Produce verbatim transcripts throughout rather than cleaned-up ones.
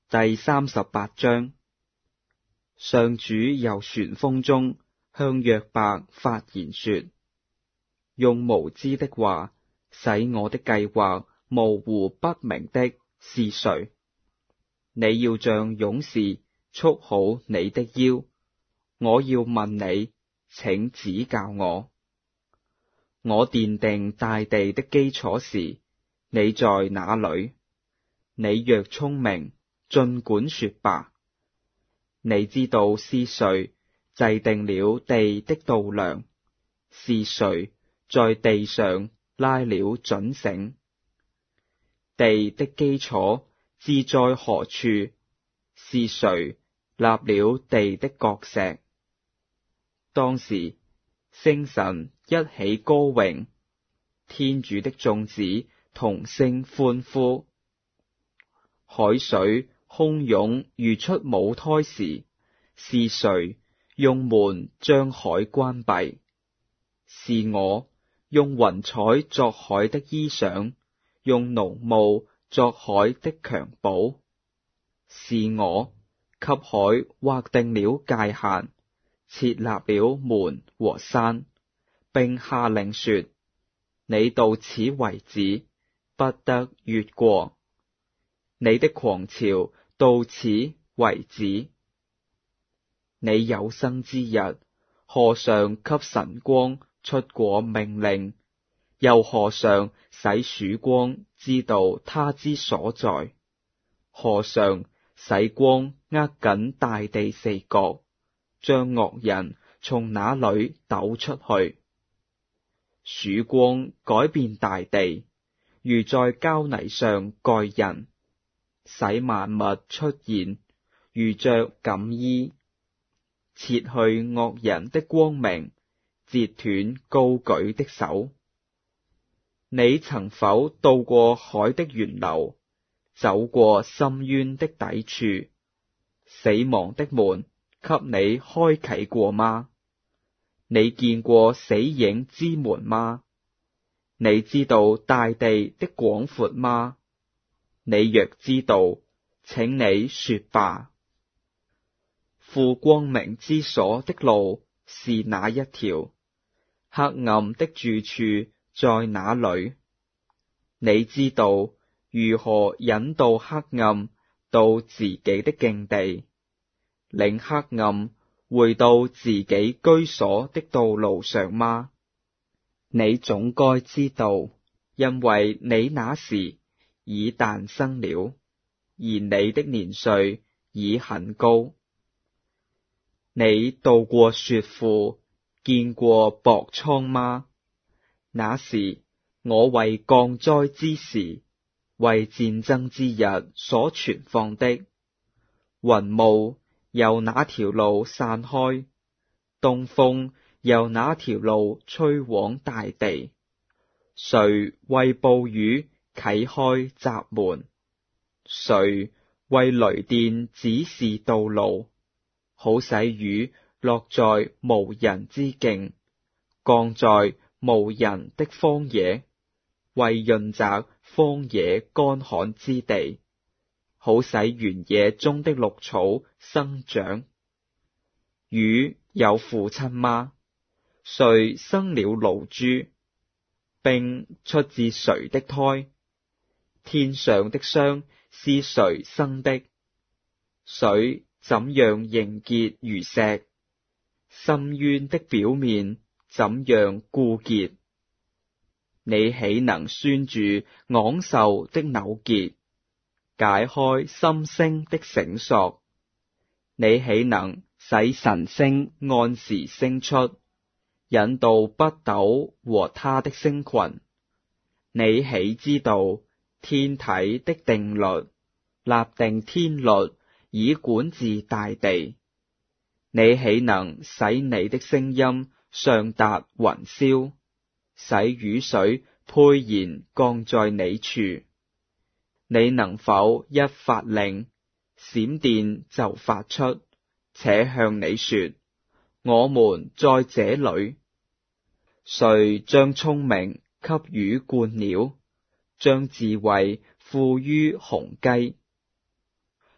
第三十八章，上主由旋風中向約伯發言說：用無知的話使我的計劃模糊不明的是誰？你要像勇士束好你的腰，我要問你，請指教我。我奠定大地的基礎時，你在哪裏？你若聰明，儘管說吧。你知道是誰制定了地的度量？是誰在地上拉了準繩？地的基礎置在何處？是誰立了地的角石？當時星辰一起歌詠，天主的眾子同聲歡呼。海水洶湧如出母胎時，是誰用門將海關閉？是我用雲彩作海的衣裳，用濃霧作海的襁褓。是我給海劃定了界限，設立了門和山，並下令說：你到此為止，不得越過。你的狂潮到此為止。你有生之日，何嘗給晨光出過命令？又何嘗使曙光知道它之所在？何嘗使光握緊大地四角，將惡人從那裏抖出去？曙光改變大地，如在膠泥上蓋人，使萬物出現，如着錦衣，撤去惡人的光明，截斷高舉的手。你曾否到過海的源流，走過深淵的底處？死亡的門給你開啟過嗎？你見過死影之門嗎？你知道大地的廣闊嗎？你若知道，請你說吧。赴光明之所的路是哪一條？黑暗的住處在哪裏？你知道如何引導黑暗到自己的境地，領黑暗回到自己居所的道路上嗎？你總該知道，因為你那時已誕生了，而你的年歲已很高。你到過雪庫，見過雹倉嗎？那時我為降災之時，為戰爭之日所存放的雲霧由哪條路散開？東風由哪條路吹往大地？誰為暴雨啟開閘門？誰為雷電指示道路，好使雨落在無人之境，降在無人的荒野，為潤澤荒野乾旱之地，好使原野中的綠草生長？雨有父親嗎？誰生了露珠？冰出自誰的胎？天上的霜是誰生的？水怎樣凝結如石？深淵的表面怎樣固結？你豈能拴住昂首的紐結，解開心聲的繩索？你豈能使晨星按時升出，引導北斗和他的星群？你豈知道天體的定律，立定天律以管治大地？你豈能使你的聲音上達雲霄，使雨水沛然降在你處？你能否一發令，閃電就發出，且向你說：我們在這裏？誰將聰明給魚鸛鳥，將智慧賦於雄雞？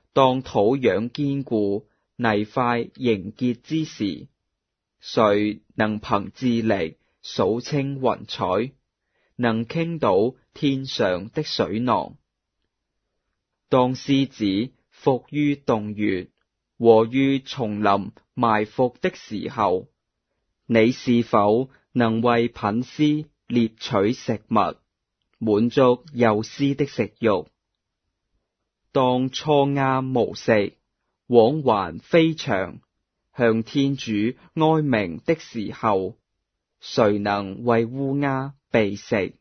當土壤堅固，泥塊凝結之時，誰能憑智力數清雲彩，能傾倒天上的水囊？當獅子伏於洞穴和於叢林埋伏的時候，你是否能為牝獅獵取食物，滿足幼獅的食慾？當雛鴨無食，往還飛翔，向天主哀鳴的時候，誰能為烏鴉避食？